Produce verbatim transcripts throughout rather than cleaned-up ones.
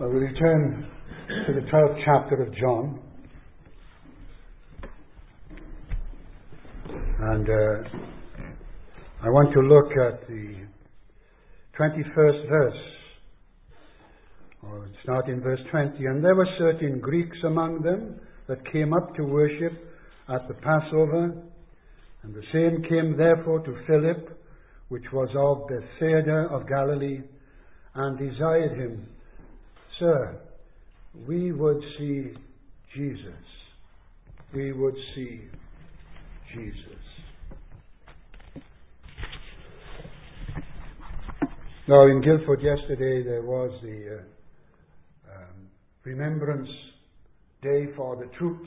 Well, we return to the twelfth chapter of John. And uh, I want to look at the twenty-first verse. Or start in verse twenty. And there were certain Greeks among them that came up to worship at the Passover. And the same came therefore to Philip, which was of Bethsaida of Galilee, and desired him, Sir, we would see Jesus. We would see Jesus. Now, in Guildford yesterday, there was the uh, um, Remembrance Day for the troops.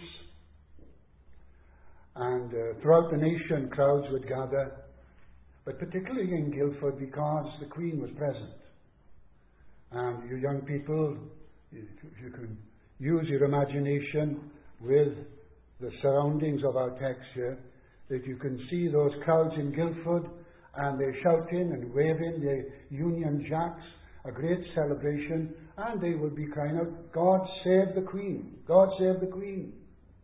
And uh, throughout the nation, crowds would gather, but particularly in Guildford because the Queen was present. And you young people, if you can use your imagination with the surroundings of our text here, that you can see those crowds in Guildford, and they're shouting and waving their Union Jacks, a great celebration, and they will be crying out, God save the Queen, God save the Queen.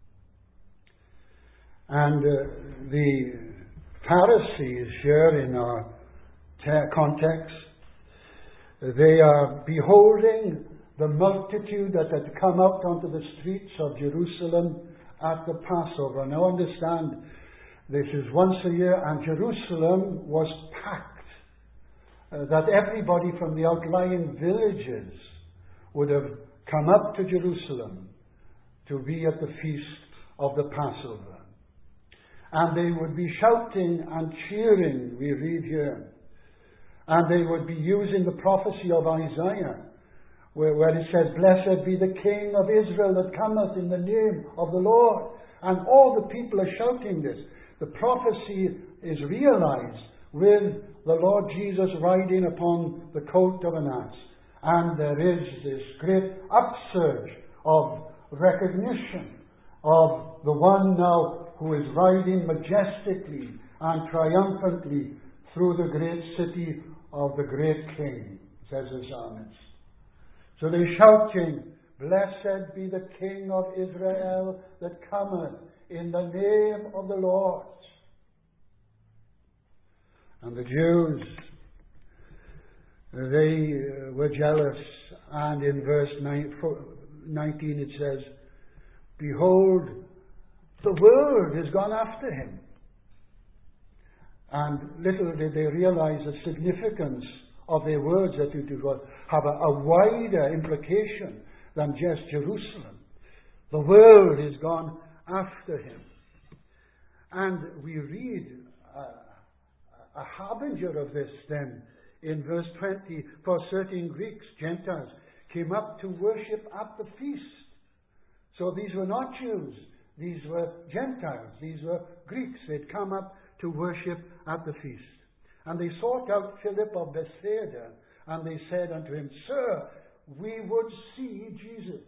And uh, the Pharisees here in our te- context, they are beholding the multitude that had come out onto the streets of Jerusalem at the Passover. Now understand, this is once a year, and Jerusalem was packed. Uh, that everybody from the outlying villages would have come up to Jerusalem to be at the feast of the Passover. And they would be shouting and cheering, we read here. And they would be using the prophecy of Isaiah, where, where it says, Blessed be the King of Israel that cometh in the name of the Lord. And all the people are shouting this. The prophecy is realized with the Lord Jesus riding upon the coat of an ass. And there is this great upsurge of recognition of the one now who is riding majestically and triumphantly through the great city of the great King, says the psalmist. So they're shouting, Blessed be the King of Israel that cometh in the name of the Lord. And the Jews, they uh, were jealous, and in verse nineteen it says, Behold, the world has gone after him. And little did they realize the significance of their words, that it would have a, a wider implication than just Jerusalem. The world has gone after him. And we read a, a harbinger of this then in verse twenty. For certain Greeks, Gentiles, came up to worship at the feast. So these were not Jews. These were Gentiles. These were Greeks. They'd come up to worship at the feast. And they sought out Philip of Bethsaida, and they said unto him, Sir, we would see Jesus.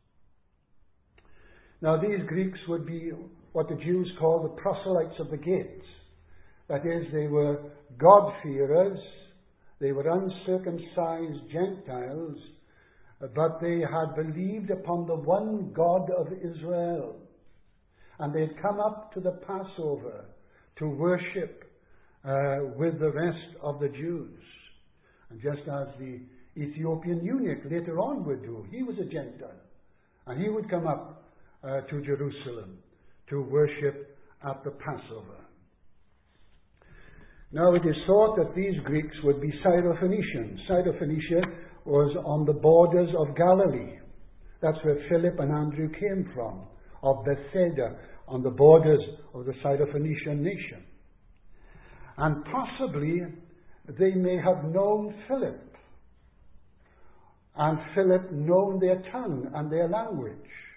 Now these Greeks would be what the Jews call the proselytes of the gates. That is, they were God-fearers, they were uncircumcised Gentiles, but they had believed upon the one God of Israel. And they had come up to the Passover to worship uh, with the rest of the Jews. And just as the Ethiopian eunuch later on would do, he was a Gentile. And he would come up uh, to Jerusalem to worship at the Passover. Now it is thought that these Greeks would be Syrophoenicians. Syrophoenicia was on the borders of Galilee. That's where Philip and Andrew came from, of Bethsaida, on the borders of the Syrophoenician nation. And possibly they may have known Philip, and Philip known their tongue and their language.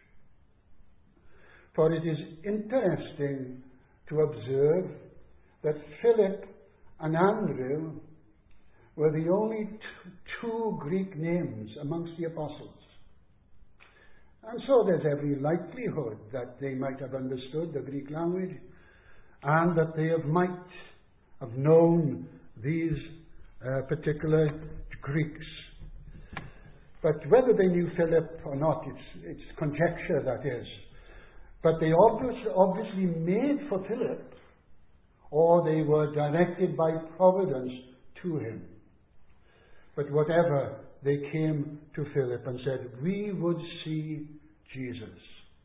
For it is interesting to observe that Philip and Andrew were the only t- two Greek names amongst the apostles. And so there's every likelihood that they might have understood the Greek language, and that they have might have known these uh, particular Greeks. But whether they knew Philip or not, it's, it's conjecture, that is. But they obviously, obviously made for Philip, or they were directed by providence to him. But whatever, they came to Philip and said, we would see Jesus.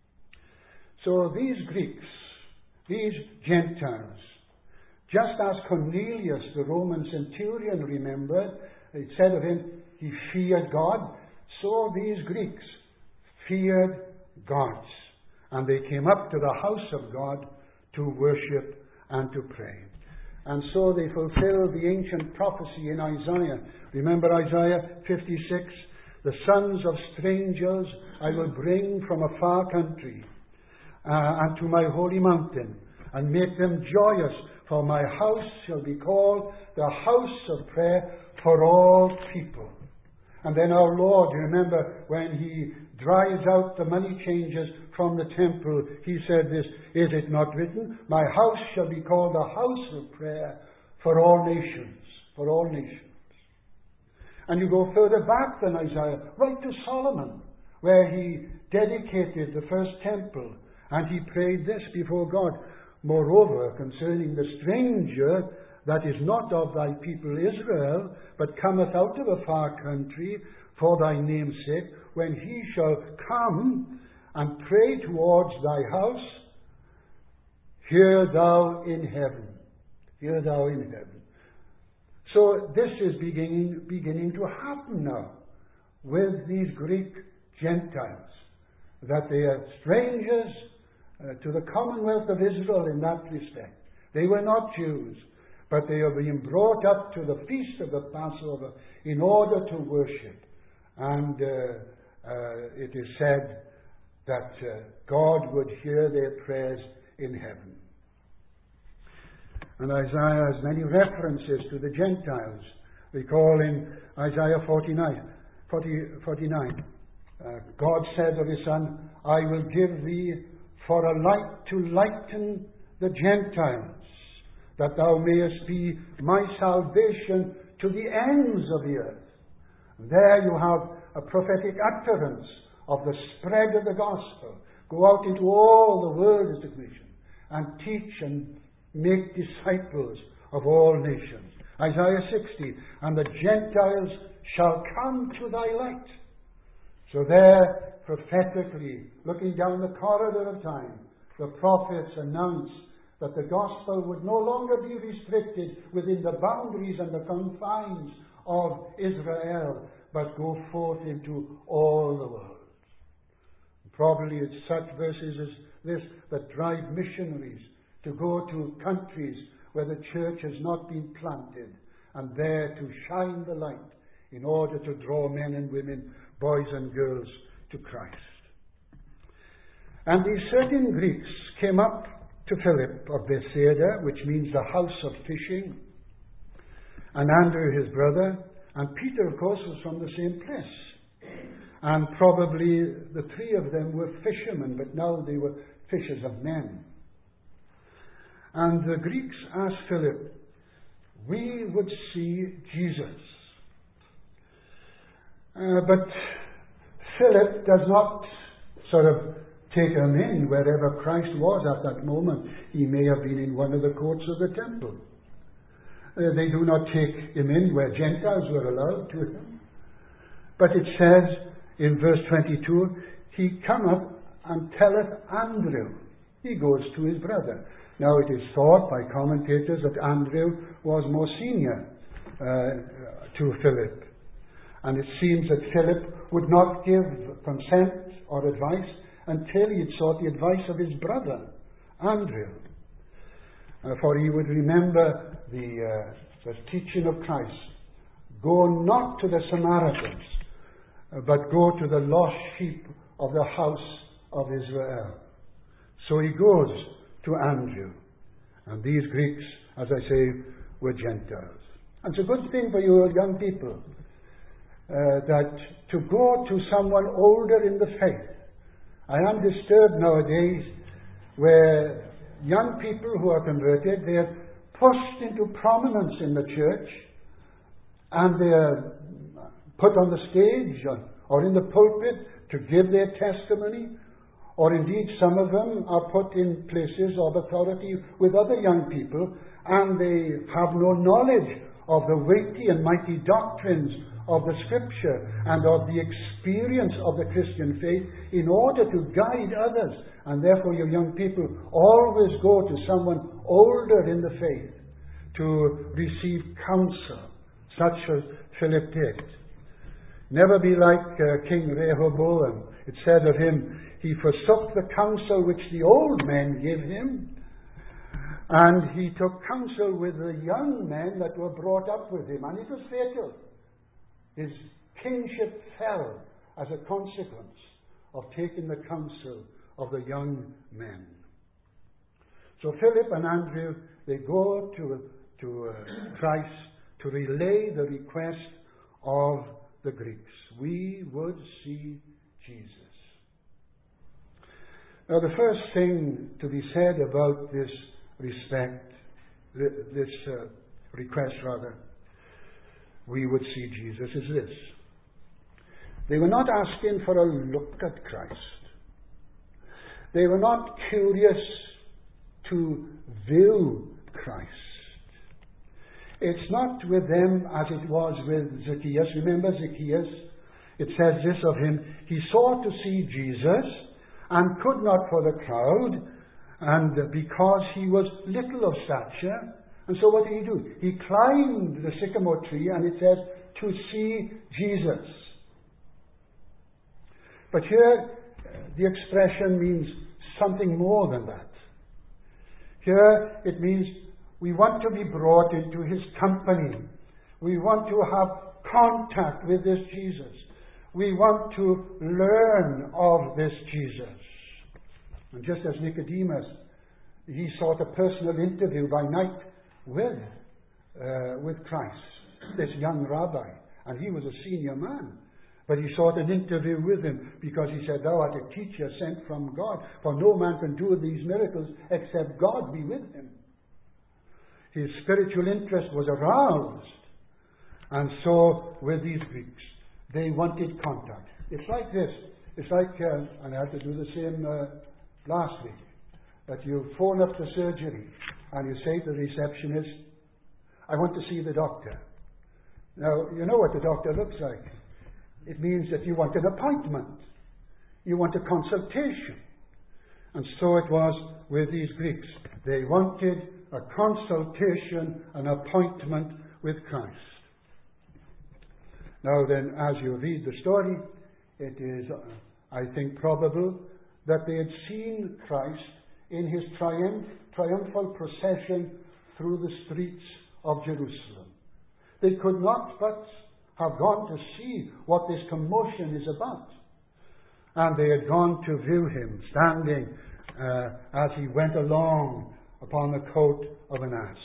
So these Greeks, these Gentiles, just as Cornelius, the Roman centurion, remembered, it said of him, he feared God, so these Greeks feared God. And they came up to the house of God to worship and to pray. And so they fulfilled the ancient prophecy in Isaiah. Remember Isaiah fifty-six? The sons of strangers I will bring from a far country uh, unto my holy mountain, and make them joyous, for my house shall be called the house of prayer for all people. And then our Lord, you remember, when he drives out the money changers from the temple, he said this, is it not written, my house shall be called a house of prayer for all nations, for all nations. And you go further back than Isaiah, right to Solomon, where he dedicated the first temple, and he prayed this before God, moreover, concerning the stranger that is not of thy people Israel, but cometh out of a far country for thy name's sake, when he shall come and pray towards thy house, hear thou in heaven. Hear thou in heaven. So this is beginning, beginning to happen now with these Greek Gentiles, that they are strangers uh, to the commonwealth of Israel in that respect. They were not Jews, but they are being brought up to the feast of the Passover in order to worship. And uh, uh, it is said that uh, God would hear their prayers in heaven. And Isaiah has many references to the Gentiles. We call in Isaiah forty-nine, forty, forty-nine uh, God said of his Son, I will give thee for a light to lighten the Gentiles, that thou mayest be my salvation to the ends of the earth. There you have a prophetic utterance of the spread of the gospel. Go out into all the world, is the commission, and teach and make disciples of all nations. Isaiah sixty, and the Gentiles shall come to thy light. So there, prophetically, looking down the corridor of time, the prophets announce that the gospel would no longer be restricted within the boundaries and the confines of Israel, but go forth into all the world. Probably it's such verses as this that drive missionaries to go to countries where the church has not been planted, and there to shine the light in order to draw men and women, boys and girls, to Christ. And these certain Greeks came up to Philip of Bethsaida, which means the house of fishing, and Andrew his brother, and Peter, of course, was from the same place. And probably the three of them were fishermen, but now they were fishers of men. And the Greeks asked Philip, we would see Jesus. Uh, but Philip does not sort of take him in wherever Christ was at that moment. He may have been in one of the courts of the temple. Uh, they do not take him in where Gentiles were allowed to him. But it says in verse twenty-two, he cometh and telleth Andrew. He goes to his brother. Now it is thought by commentators that Andrew was more senior uh, to Philip. And it seems that Philip would not give consent or advice until he had sought the advice of his brother, Andrew. Uh, for he would remember the, uh, the teaching of Christ. Go not to the Samaritans, uh, but go to the lost sheep of the house of Israel. So he goes to Andrew. And these Greeks, as I say, were Gentiles. And it's a good thing for you young people uh, that to go to someone older in the faith. I am disturbed nowadays where young people who are converted, they are pushed into prominence in the church, and they are put on the stage or in the pulpit to give their testimony, or indeed some of them are put in places of authority with other young people, and they have no knowledge of the weighty and mighty doctrines of the Scripture and of the experience of the Christian faith in order to guide others. And therefore, you young people always go to someone older in the faith to receive counsel, such as Philip did. Never be like uh, King Rehoboam. It said of him, he forsook the counsel which the old men gave him, and he took counsel with the young men that were brought up with him, and it was fatal. His kingship fell as a consequence of taking the counsel of the young men. So Philip and Andrew, they go to, to uh, Christ to relay the request of the Greeks. We would see Jesus. Now, the first thing to be said about this respect, this uh, request rather, we would see Jesus, is this. They were not asking for a look at Christ. They were not curious to view Christ. It's not with them as it was with Zacchaeus. Remember Zacchaeus? It says this of him, he sought to see Jesus and could not for the crowd, and because he was little of stature. And so what did he do? He climbed the sycamore tree, and it says, to see Jesus. But here, the expression means something more than that. Here, it means we want to be brought into his company. We want to have contact with this Jesus. We want to learn of this Jesus. And just as Nicodemus, he sought a personal interview by night with, uh, with Christ, this young rabbi. And he was a senior man. But he sought an interview with him because he said, thou art a teacher sent from God. For no man can do these miracles except God be with him. His spiritual interest was aroused. And so with these Greeks, they wanted contact. It's like this. It's like, uh, and I had to do the same uh, last week, that you phone up the surgery and you say to the receptionist, I want to see the doctor. Now, you know what the doctor looks like. It means that you want an appointment. You want a consultation. And so it was with these Greeks. They wanted a consultation, an appointment with Christ. Now then, as you read the story, it is, I think, probable that they had seen Christ in his triumph, triumphal procession through the streets of Jerusalem. They could not but have gone to see what this commotion is about. And they had gone to view him standing uh, as he went along upon the coat of an ass.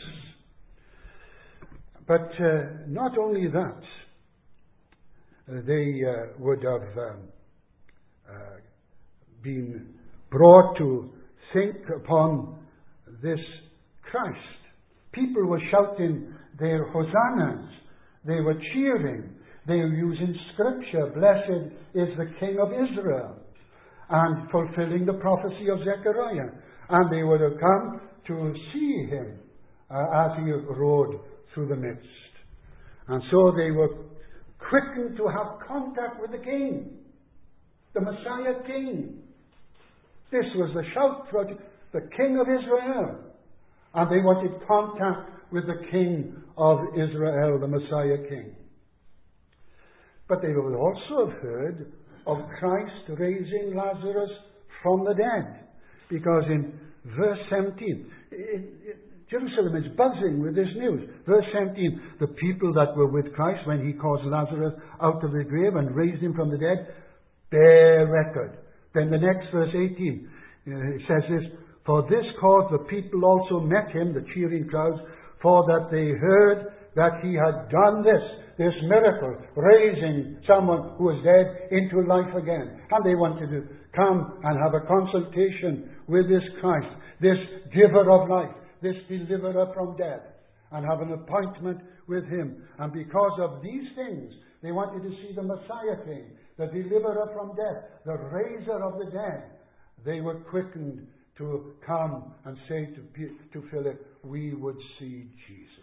But uh, not only that, uh, they uh, would have um, uh, been brought to think upon this Christ. People were shouting their hosannas. They were cheering. They were using scripture. Blessed is the King of Israel. And fulfilling the prophecy of Zechariah. And they would have come to see him uh, as he rode through the midst. And so they were quickened to have contact with the King. The Messiah King. This was the shout for the King of Israel. And they wanted contact with the King of Israel, the Messiah King. But they would also have heard of Christ raising Lazarus from the dead. Because in verse seventeen, it, it, Jerusalem is buzzing with this news. Verse seventeen, the people that were with Christ when he caused Lazarus out of the grave and raised him from the dead, bear record. Then the next verse eighteen, uh, it says this, for this cause the people also met him, the cheering crowds, for that they heard that he had done this, this miracle, raising someone who was dead into life again. And they wanted to come and have a consultation with this Christ, this giver of life, this deliverer from death, and have an appointment with him. And because of these things, they wanted to see the Messiah King. the deliverer from death, the raiser of the dead, they were quickened to come and say to, to Philip, we would see Jesus.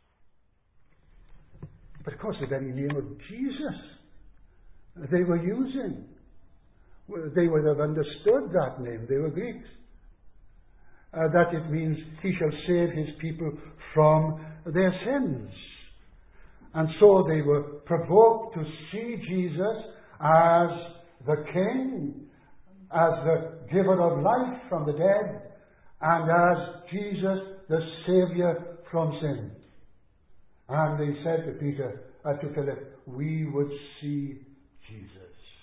But of course, the very name of Jesus they were using, they would have understood that name. They were Greeks. Uh, that it means he shall save his people from their sins. And so they were provoked to see Jesus as the King, as the giver of life from the dead, and as Jesus, the Saviour from sin. And they said to Peter, uh, to Philip, we would see Jesus.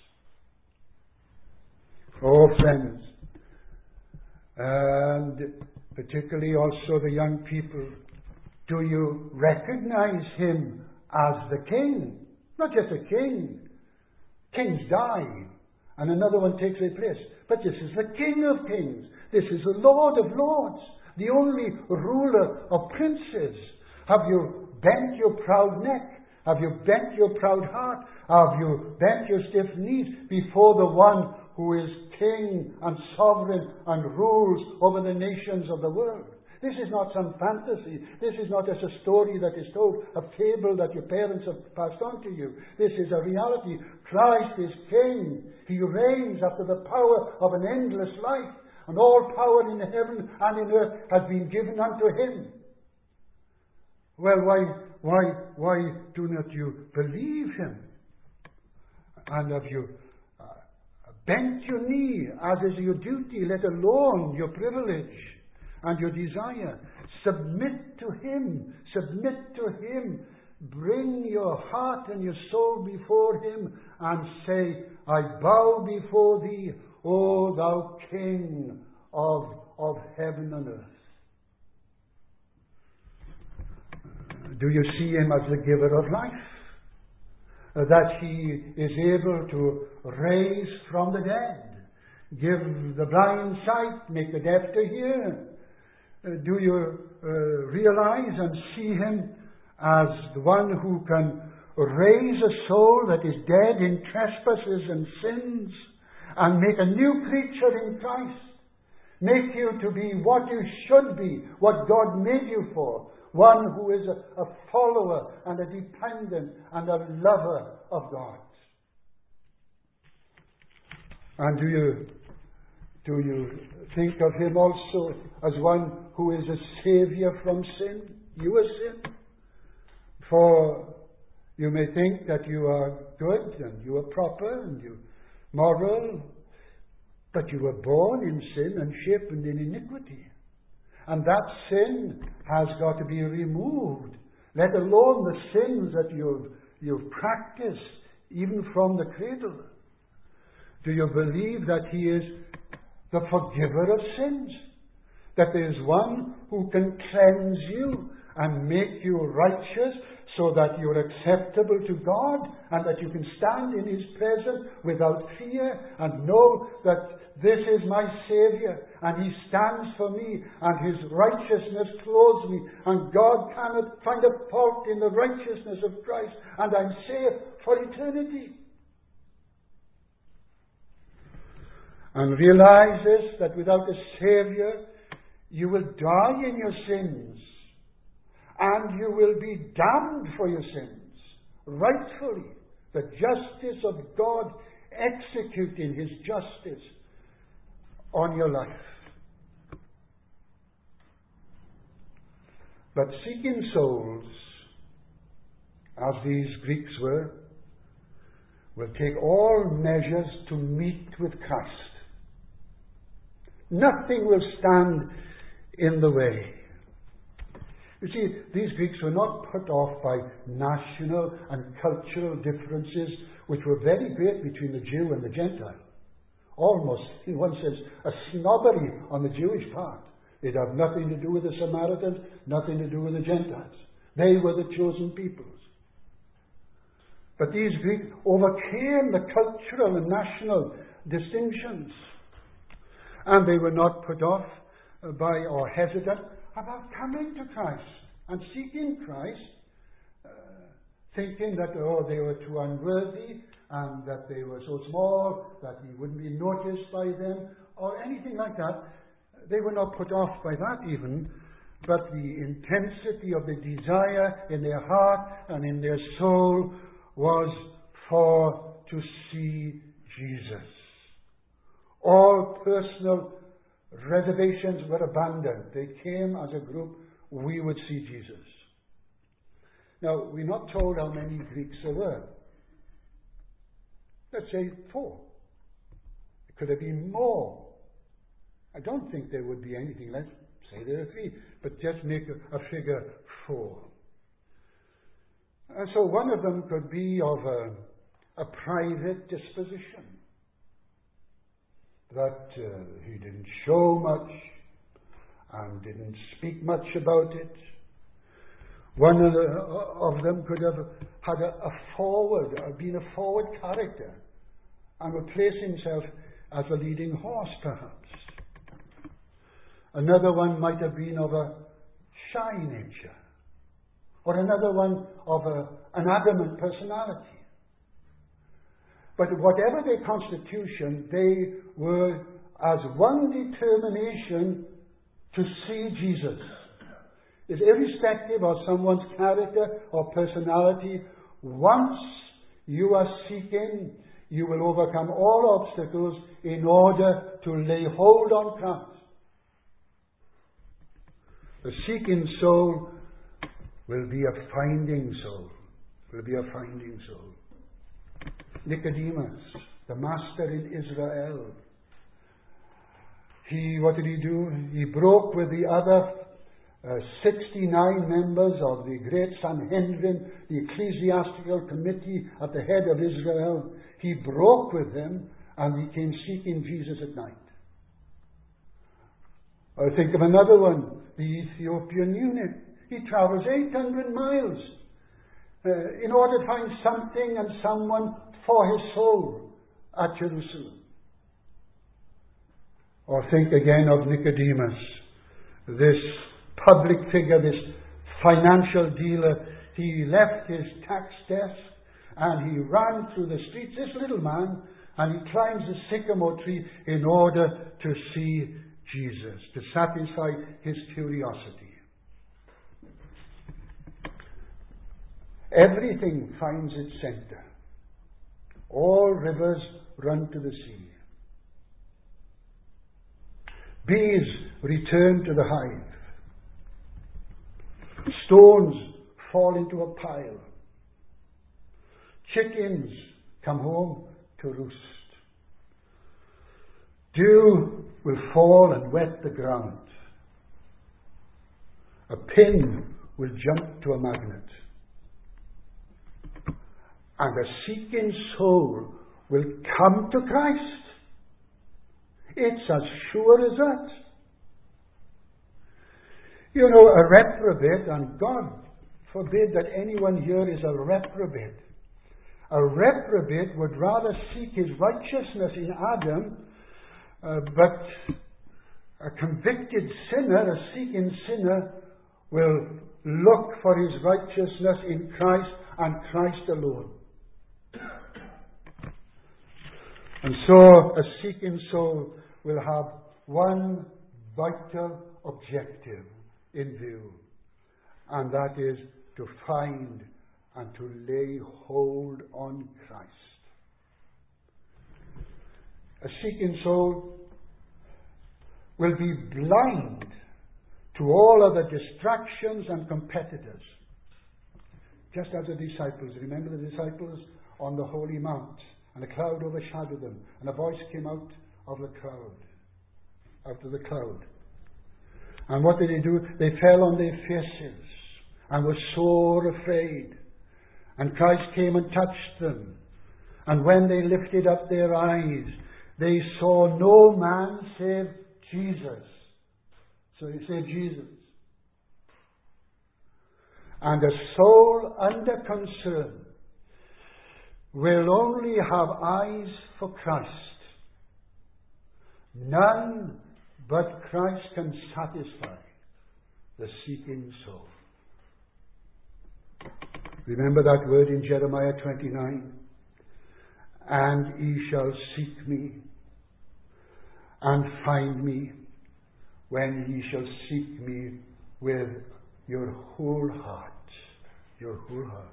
Oh, friends, and particularly also the young people, do you recognize him as the King? Not just a king. Kings die, and another one takes their place. But this is the King of kings. This is the Lord of lords, the only ruler of princes. Have you bent your proud neck? Have you bent your proud heart? Have you bent your stiff knees before the one who is King and sovereign and rules over the nations of the world? This is not some fantasy. This is not just a story that is told, a fable that your parents have passed on to you. This is a reality. Christ is King. He reigns after the power of an endless life, and all power in heaven and in earth has been given unto him. Well, why, why, why do not you believe him? And have you uh, bent your knee, as is your duty, let alone your privilege and your desire? Submit to him. Submit to him. Bring your heart and your soul before him and say, I bow before thee, O thou King of, of heaven and earth. Do you see him as the giver of life? Uh, that he is able to raise from the dead, give the blind sight, make the deaf to hear? Uh, do you uh, realize and see him as the one who can raise a soul that is dead in trespasses and sins and make a new creature in Christ? Make you to be what you should be, what God made you for. One who is a, a follower and a dependent and a lover of God. And do you, do you think of him also as one who is a Saviour from sin? You a sin? For you may think that you are good and you are proper and you moral, but you were born in sin and shaped in iniquity. And that sin has got to be removed, let alone the sins that you've, you've practiced, even from the cradle. Do you believe that he is the forgiver of sins? That there is one who can cleanse you and make you righteous so that you're acceptable to God and that you can stand in his presence without fear and know that this is my Saviour and he stands for me and his righteousness clothes me and God cannot find a fault in the righteousness of Christ and I'm safe for eternity. And realize this, that without a Saviour you will die in your sins and you will be damned for your sins. Rightfully, the justice of God executing his justice on your life. But seeking souls, as these Greeks were, will take all measures to meet with Christ. Nothing will stand in the way. You see, these Greeks were not put off by national and cultural differences which were very great between the Jew and the Gentile. Almost, in one sense, a snobbery on the Jewish part. It had nothing to do with the Samaritans, nothing to do with the Gentiles. They were the chosen peoples. But these Greeks overcame the cultural and national distinctions. And they were not put off by or hesitant about coming to Christ and seeking Christ, uh, thinking that, oh, they were too unworthy and that they were so small that he wouldn't be noticed by them or anything like that. They were not put off by that even, but the intensity of the desire in their heart and in their soul was for to see Jesus. All personal reservations were abandoned. They came as a group, we would see Jesus. Now, we're not told how many Greeks there were. Let's say four. It could have been more. I don't think there would be anything less. Say there are three, but just make a, a figure four. And so one of them could be of a, a private disposition. That uh, he didn't show much and didn't speak much about it. One of, the, of them could have had a, a forward, uh, been a forward character, and would place himself as a leading horse, perhaps. Another one might have been of a shy nature, or another one of a, an adamant personality. But whatever their constitution, they were as one determination to see Jesus. It's irrespective of someone's character or personality. Once you are seeking, you will overcome all obstacles in order to lay hold on Christ. The seeking soul will be a finding soul. Will be a finding soul. Nicodemus, the master in Israel. He, what did he do? He broke with the other uh, sixty-nine members of the great Sanhedrin, the ecclesiastical committee at the head of Israel. He broke with them and he came seeking Jesus at night. I think of another one, the Ethiopian eunuch. He travels eight hundred miles uh, in order to find something and someone for his soul at Jerusalem. Or think again of Nicodemus, this public figure, this financial dealer. He left his tax desk and he ran through the streets, this little man, and he climbs the sycamore tree in order to see Jesus, to satisfy his curiosity. Everything finds its center. All rivers run to the sea. Bees return to the hive. Stones fall into a pile. Chickens come home to roost. Dew will fall and wet the ground. A pin will jump to a magnet. And a seeking soul will come to Christ. It's as sure as that. You know, a reprobate, and God forbid that anyone here is a reprobate. A reprobate would rather seek his righteousness in Adam, uh, but a convicted sinner, a seeking sinner, will look for his righteousness in Christ and Christ alone. And so a seeking soul will have one vital objective in view, and that is to find and to lay hold on Christ. A seeking soul will be blind to all other distractions and competitors. Just as the disciples, remember the disciples on the holy mount, and a cloud overshadowed them, and a voice came out of the crowd, out of the cloud. And what did they do? They fell on their faces and were sore afraid. And Christ came and touched them. And when they lifted up their eyes, they saw no man save Jesus. So he said Jesus. And a soul under concern will only have eyes for Christ. None but Christ can satisfy the seeking soul. Remember that word in Jeremiah twenty-nine? and ye shall seek me and find me when ye shall seek me with your whole heart. Your whole heart.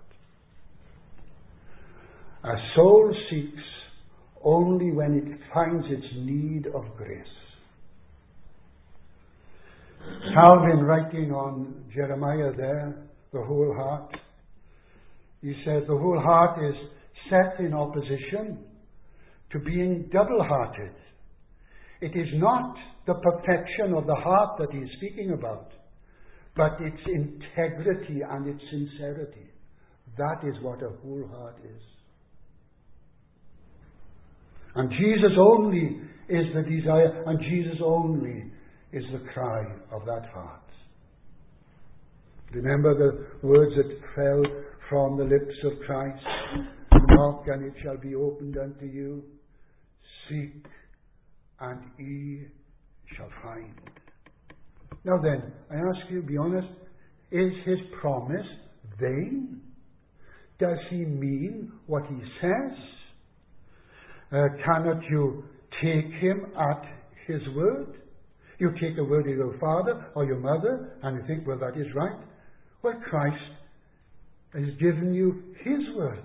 A soul seeks only when it finds its need of grace. Calvin, writing on Jeremiah there, the whole heart, he said the whole heart is set in opposition to being double-hearted. It is not the perfection of the heart that he is speaking about, but its integrity and its sincerity. That is what a whole heart is. And Jesus only is the desire, and Jesus only is the cry of that heart. Remember the words that fell from the lips of Christ. Knock and it shall be opened unto you. Seek and ye shall find. Now then, I ask you, be honest, is his promise vain? Does he mean what he says? Uh, cannot you take him at his word? You take the word of your father or your mother and you think, well, that is right. Well, Christ has given you his word.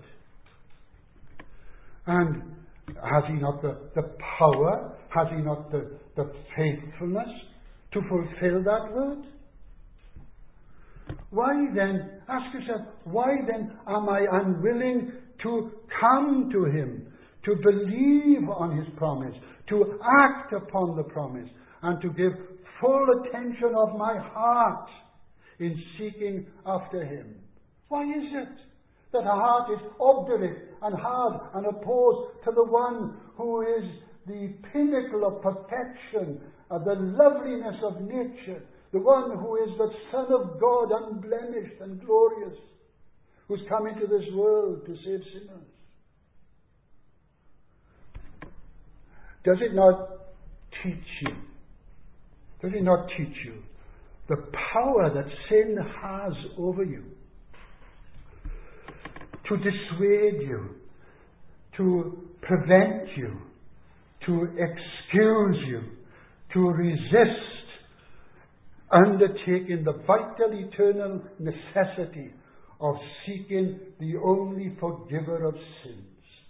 And has he not the, the power, has he not the, the faithfulness to fulfill that word? Why then, ask yourself, why then am I unwilling to come to him, to believe on his promise, to act upon the promise, and to give full attention of my heart in seeking after him? Why is it that a heart is obdurate and hard and opposed to the one who is the pinnacle of perfection, of the loveliness of nature, the one who is the Son of God, unblemished and glorious, who's come into this world to save sinners? Does it not teach you? Does it not teach you the power that sin has over you? To dissuade you, to prevent you, to excuse you, to resist undertaking the vital eternal necessity of seeking the only forgiver of sins.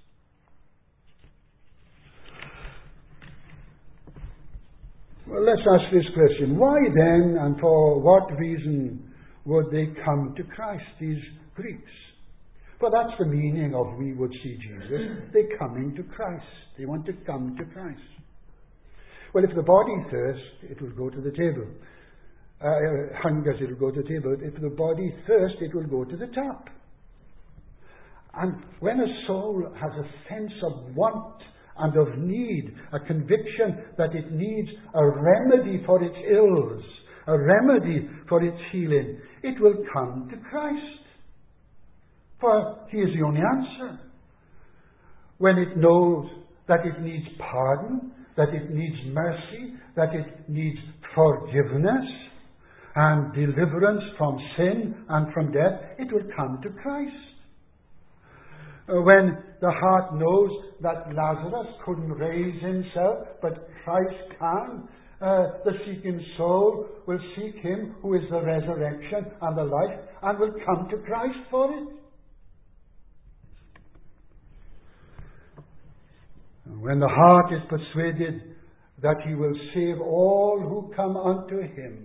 Well, let's ask this question. Why then and for what reason would they come to Christ, these Greeks? Well, that's the meaning of we would see Jesus. They're coming to Christ. They want to come to Christ. Well, if the body thirsts, it will go to the table. Uh, hungers, it will go to the table. If the body thirsts, it will go to the tap. And when a soul has a sense of want and of need, a conviction that it needs a remedy for its ills, a remedy for its healing, it will come to Christ. For he is the only answer. When it knows that it needs pardon, that it needs mercy, that it needs forgiveness and deliverance from sin and from death, it will come to Christ. When the heart knows that Lazarus couldn't raise himself, but Christ can, uh, the seeking soul will seek him who is the resurrection and the life, and will come to Christ for it. When the heart is persuaded that he will save all who come unto him,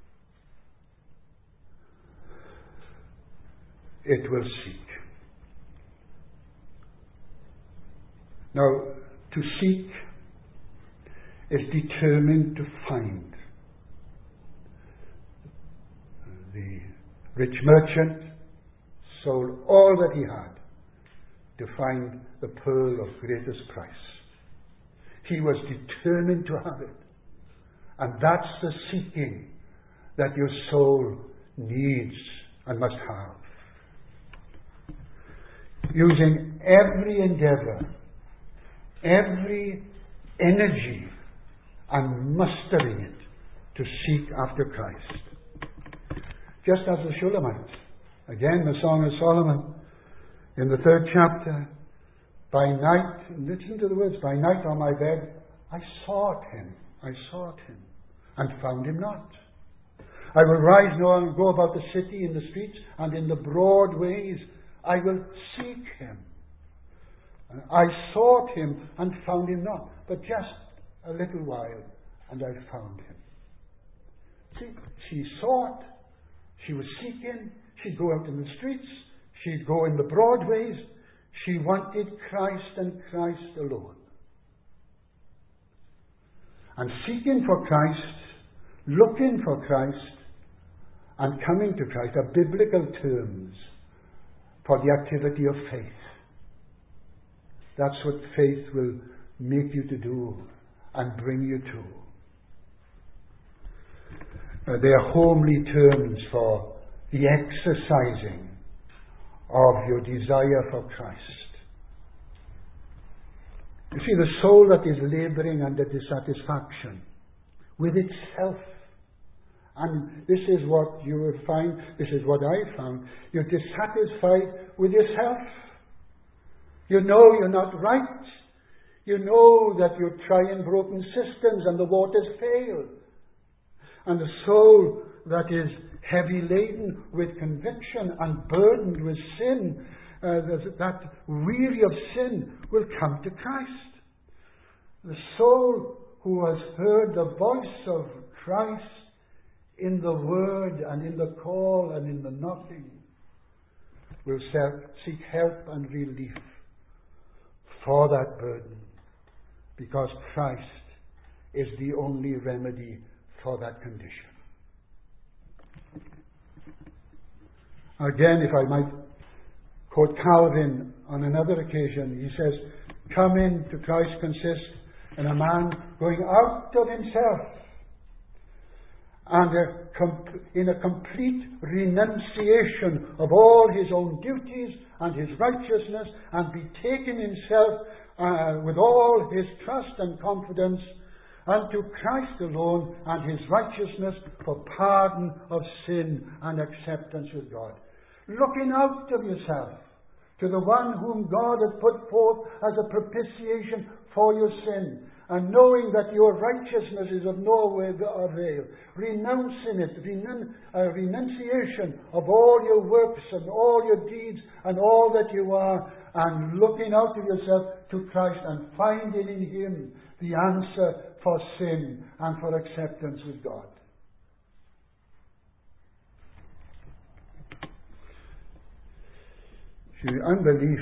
it will seek. Now, to seek is determined to find. The rich merchant sold all that he had to find the pearl of greatest price. He was determined to have it. And that's the seeking that your soul needs and must have. Using every endeavor, every energy, and mustering it to seek after Christ. Just as the Shulamite. Again, the Song of Solomon in the third chapter. By night, listen to the words, by night on my bed, I sought him, I sought him, and found him not. I will rise now and go about the city, in the streets, and in the broad ways, I will seek him. I sought him and found him not, but just a little while, and I found him. See, she sought, she was seeking, she'd go out in the streets, she'd go in the broad ways, she wanted Christ and Christ alone. And seeking for Christ, looking for Christ, and coming to Christ are biblical terms for the activity of faith. That's what faith will make you to do and bring you to. Uh, they are homely terms for the exercising of your desire for Christ. You see, the soul that is labouring under dissatisfaction with itself, and this is what you will find, this is what I found, you're dissatisfied with yourself. You know you're not right. You know that you're trying broken systems and the waters fail. And the soul that is heavy laden with conviction and burdened with sin, uh, that, that weary of sin, will come to Christ. The soul who has heard the voice of Christ in the word and in the call and in the knocking will seek help and relief for that burden, because Christ is the only remedy for that condition. Again, if I might quote Calvin on another occasion, he says, coming to Christ consists in a man going out of himself and a com- in a complete renunciation of all his own duties and his righteousness, and betaking himself uh, with all his trust and confidence unto Christ alone and his righteousness for pardon of sin and acceptance with God. Looking out of yourself to the one whom God has put forth as a propitiation for your sin, and knowing that your righteousness is of no avail, renouncing it, renun- a renunciation of all your works and all your deeds and all that you are, and looking out of yourself to Christ and finding in him the answer for sin and for acceptance with God. See, unbelief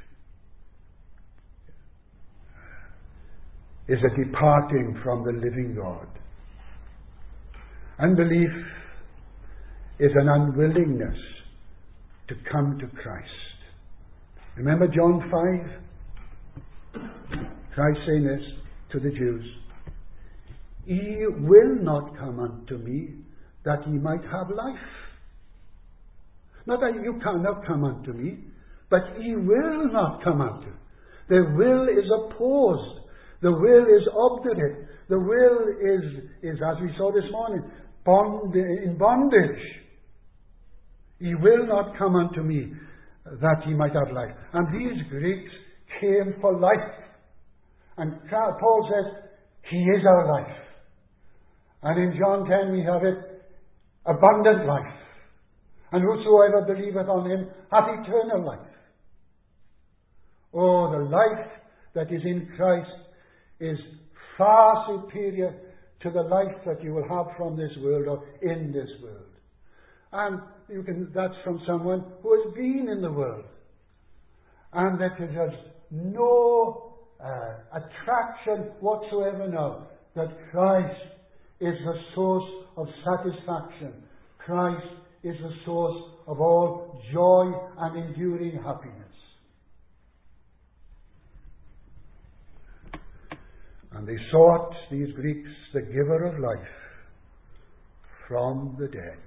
is a departing from the living God. Unbelief is an unwillingness to come to Christ. Remember John five? Christ saying this to the Jews, ye will not come unto me that ye might have life. Not that you cannot come unto me, but ye will not come unto. The will is opposed. The will is obdurate. The will is, is as we saw this morning, bond, in bondage. Ye will not come unto me that ye might have life. And these Greeks came for life. And Paul says, he is our life. And in John ten we have it, abundant life. And whosoever believeth on him hath eternal life. Oh, the life that is in Christ is far superior to the life that you will have from this world or in this world. And you can, that's from someone who has been in the world, and that it has no uh, attraction whatsoever now, that Christ is the source of satisfaction. Christ is the source of all joy and enduring happiness. And they sought, these Greeks, the giver of life from the dead.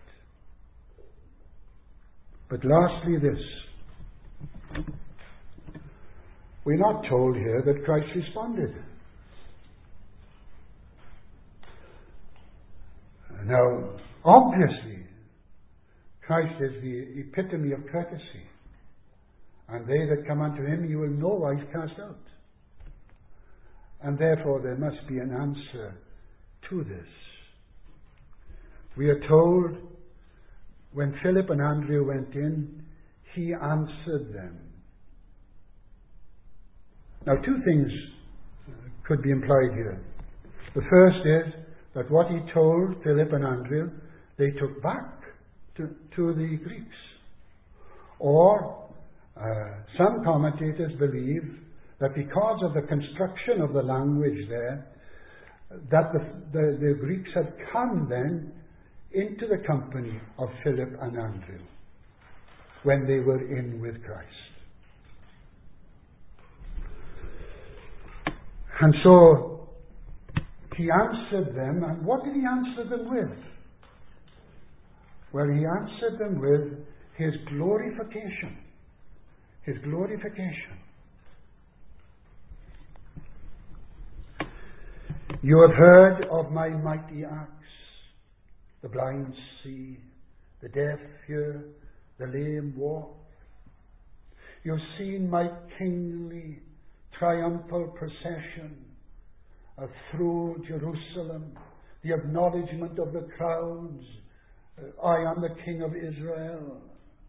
But lastly this, we're not told here that Christ responded. Now, obviously, Christ is the epitome of courtesy. And they that come unto him he will no wise cast out. And therefore there must be an answer to this. We are told when Philip and Andrew went in, he answered them. Now two things could be implied here. The first is that what he told Philip and Andrew, they took back to, to the Greeks. Or uh, some commentators believe that because of the construction of the language there, that the, the, the Greeks had come then into the company of Philip and Andrew when they were in with Christ. And so he answered them, and what did he answer them with? Well, he answered them with his glorification. His glorification. You have heard of my mighty acts. The blind see, the deaf hear, the lame walk. You've seen my kingly triumphal procession uh, through Jerusalem, the acknowledgement of the crowds. Uh, I am the King of Israel.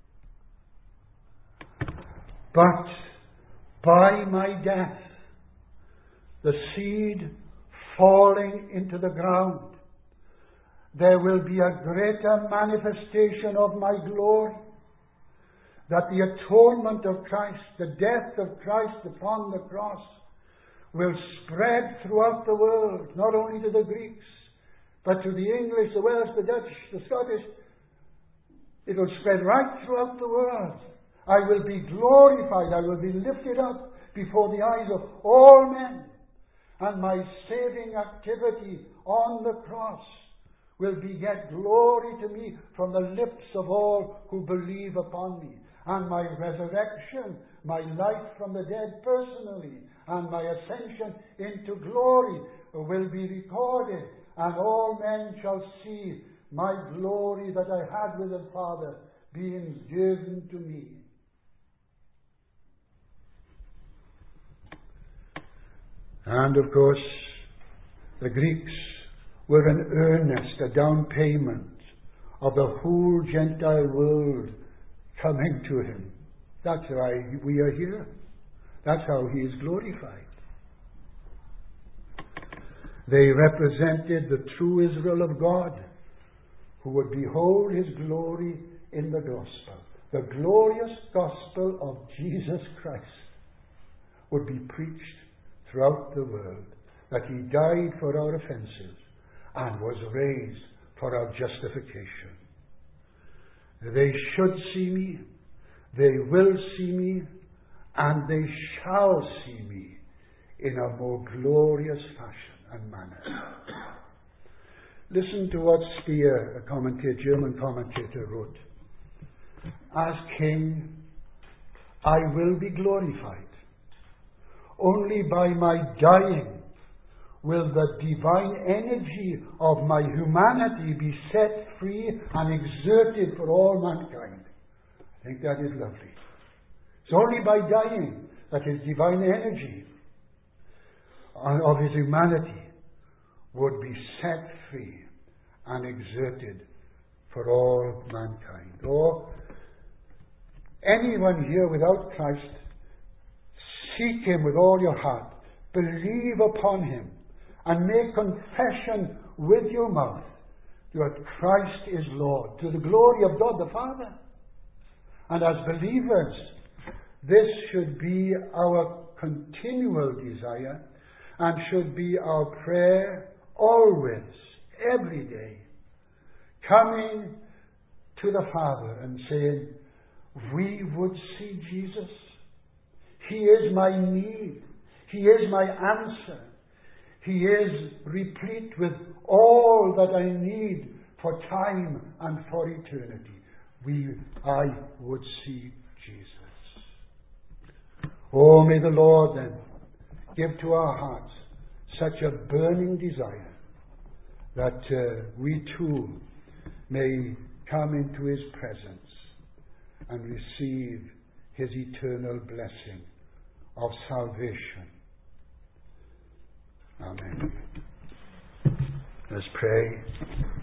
But by my death, the seed falling into the ground, there will be a greater manifestation of my glory, that the atonement of Christ, the death of Christ upon the cross, will spread throughout the world, not only to the Greeks, but to the English, the Welsh, the Dutch, the Scottish. It will spread right throughout the world. I will be glorified, I will be lifted up before the eyes of all men, and my saving activity on the cross will beget glory to me from the lips of all who believe upon me. And my resurrection, my life from the dead personally, and my ascension into glory will be recorded, and all men shall see my glory that I had with the Father being given to me. And of course, the Greeks were an earnest, a down payment of the whole Gentile world coming to him. That's why we are here. That's how he is glorified. They represented the true Israel of God, who would behold his glory in the gospel. The glorious gospel of Jesus Christ would be preached throughout the world, that he died for our offenses and was raised for our justification. They should see me, they will see me, and they shall see me in a more glorious fashion and manner. Listen to what Speer, a commentator, German commentator, wrote. As king, I will be glorified. Only by my dying will the divine energy of my humanity be set free and exerted for all mankind. I think that is lovely. It's only by dying that his divine energy of his humanity would be set free and exerted for all mankind. Or anyone here without Christ, seek him with all your heart, believe upon him, and make confession with your mouth that Christ is Lord, to the glory of God the Father. And as believers, this should be our continual desire and should be our prayer always, every day, coming to the Father and saying, we would see Jesus. He is my need. He is my answer. He is replete with all that I need for time and for eternity. We, I would see Jesus. Oh, may the Lord then give to our hearts such a burning desire that uh, we too may come into his presence and receive His eternal blessing of salvation. Amen. Let's pray.